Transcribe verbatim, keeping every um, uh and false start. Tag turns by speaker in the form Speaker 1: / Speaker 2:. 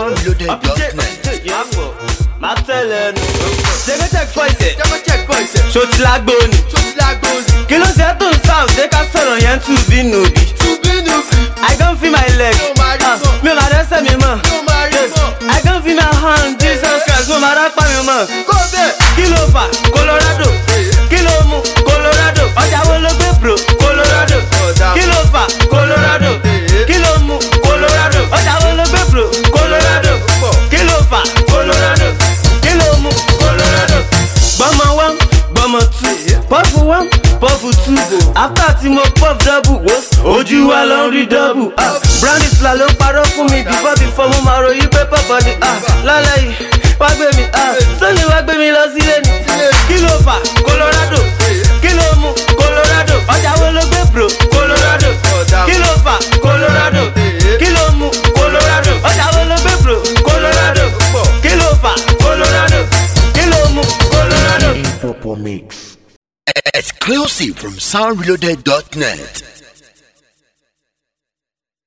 Speaker 1: soundreloaded dot net.
Speaker 2: Má tẹ̀lé ẹnu. Jẹ́gẹ́ check voice ẹ̀.
Speaker 1: Jẹ́gẹ́ check voice ẹ̀.
Speaker 2: Ṣo ti lágbó ni?
Speaker 1: Ṣo ti lágbó ni?
Speaker 2: Kí ló ṣe tó ń sound? Ṣé ká sọ̀rọ̀ yẹn tù bí nùbí?
Speaker 1: Tù bí nùbí.
Speaker 2: I can feel my leg. Mi ò máa dẹ́sẹ̀ mi mọ̀. I can feel my hand. Jesus Christ, mo máa dápá mi mọ̀.
Speaker 1: Kó bẹ́ẹ̀.
Speaker 2: Kí ló fà? Colorado. Kí ló mu? Colorado. Ọjà wo ló gbé bro? Colorado. Kí ló fà? Colorado. Kí ló mu? Colorado. Ọjà wo ló gbé bro? Colorado. Kí ló fà? Colorado. Kí ló mu? Colorado. Gbọ́mọ one, gbọ́mọ two, pọ́fù one, pọ́fù two. After tí mo puff double, ojú wa ló ń rí double. Brandy Sla ló parọ́ fún mi before before mo máa ròyìn paper body. Lálẹ́ yìí, wá gbé mi, sóni wá gbé mi lọ sílé ni. Kí ló fà? Colorado. Kí ló mu? Colorado. Ọjà wo ló gbé bro? Colorado. Kí ló fà? Colorado. Kí ló mu? Colorado. Ọjà wo ló gbé bro? Colorado. Kí ló fà? Colorado. Kí ló mu? Colorado.
Speaker 1: Exclusive from soundreloaded dot net.